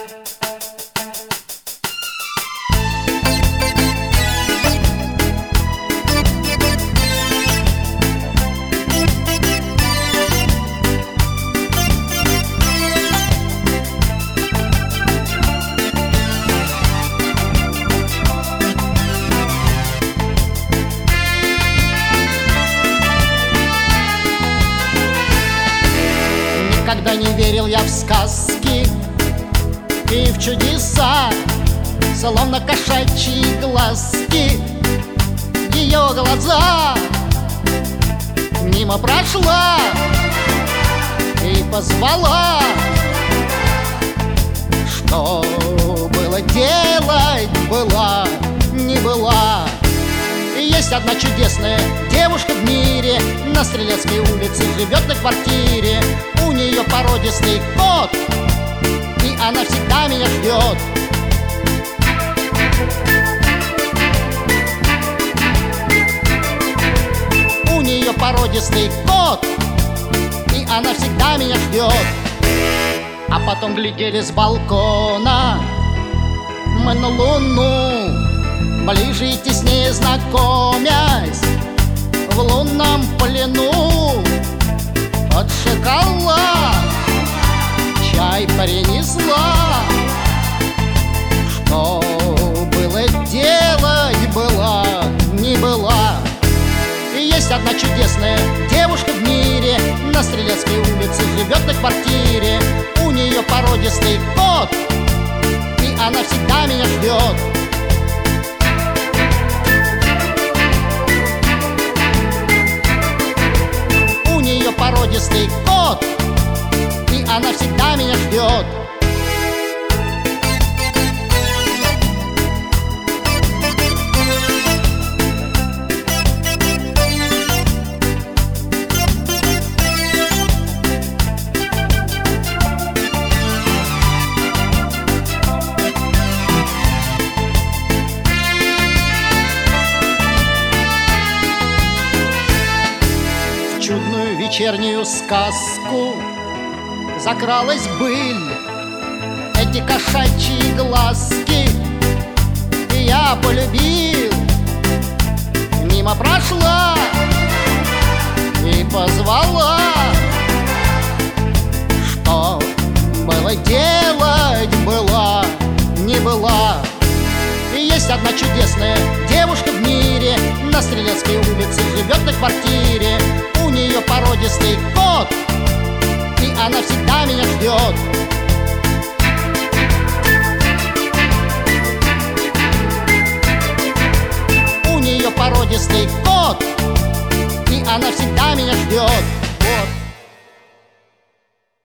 Никогда не верил я в сказки и в чудеса, словно кошачьи глазки. Ее глаза мимо прошла и позвала. Что было делать, была, не была. И есть одна чудесная девушка в мире, на Стрелецкой улице живет на квартире. У нее породистый кот, и она всегда меня ждет. У нее породистый кот, и она всегда меня ждет. А потом глядели с балкона мы на луну, ближе и теснее знакомясь в лунном плену. От шоколад чай принесла. Что было делать, была, не была. И есть одна чудесная девушка в мире, на Стрелецкой улице живет на квартире. У нее породистый кот, и она всегда меня ждет. Породистый кот, и она всегда меня ждет. Чудную вечернюю сказку закралась быль, эти кошачьи глазки, и я полюбил. Мимо прошла и позвала. Что было делать, была, не была. И есть одна чудесная девушка в мире, на Стрелецкой улице живет на квартире. У нее породистый кот, и она всегда меня ждет. У нее породистый кот, и она всегда меня ждет.